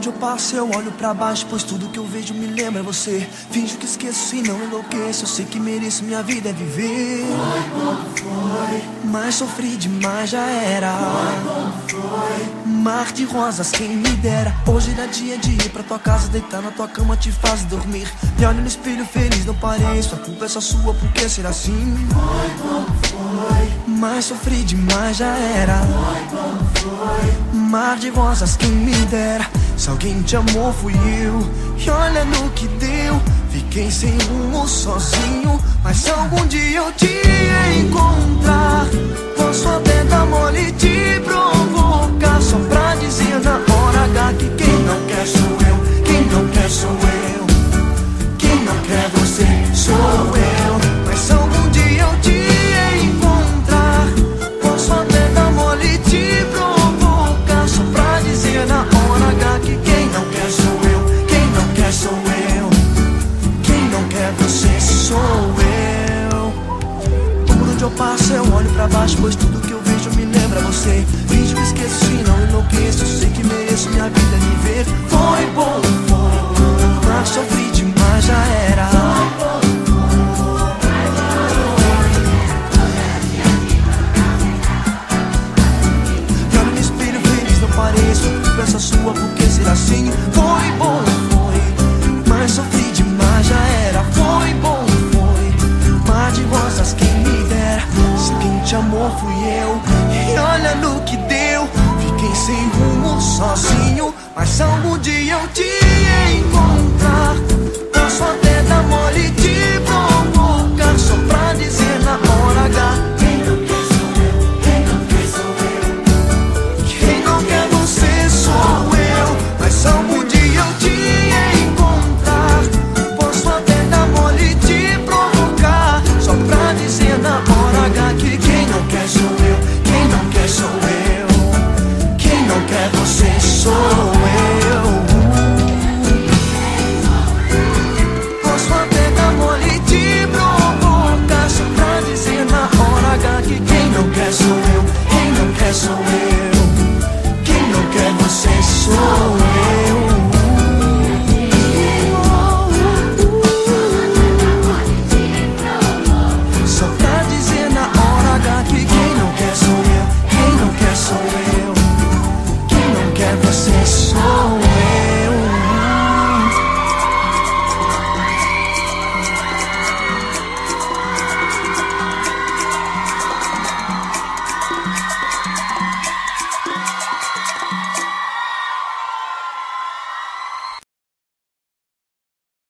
onde eu passo eu olho pra baixo, pois tudo que eu vejo me lembra você. Finjo que esqueço e não enlouqueço, eu sei que mereço, minha vida é viver. Foi como foi, mas sofri demais, já era. foi como foi, mar de rosas, quem me dera. Hoje era dia de ir pra tua casa, deitar na tua cama, te faz dormir. Me olho no espelho feliz, não pareço, a culpa é só sua, por que ser assim? foi como foi, mas sofri demais, já era. foi como foi, mar de rosas, quem me dera. Se alguém te amou fui eu, e olha no que deu. Fiquei sem rumo, sozinho, mas se algum dia eu te encontrar, posso até dar mole e te provocar, só pra dizer na hora H que quem não quer sou eu, quem não quer sou eu, quem não quer você sou eu. Mas se algum dia eu te encontrar, posso até dar mole e te provocar, só pra dizer na hora H que quem não quer sou eu, quem não quer sou eu, quem não quer você sou eu. Por onde eu passo eu olho pra baixo, pois tudo que eu vejo me lembra você. Finjo que esqueço e não enlouqueço, eu sei que mereço, minha vida me ver. Foi bom, foi, mas sofri demais, já era. E olho no espelho feliz, não pareço, peça sua, por que ser assim? Foi bom, foi, mas sofri demais, já era. Foi bom, foi, mar de rosas, quem me dera. Se quem te amou fui eu, e olha no que deu. Fiquei sem rumo, sozinho, mas algum dia eu te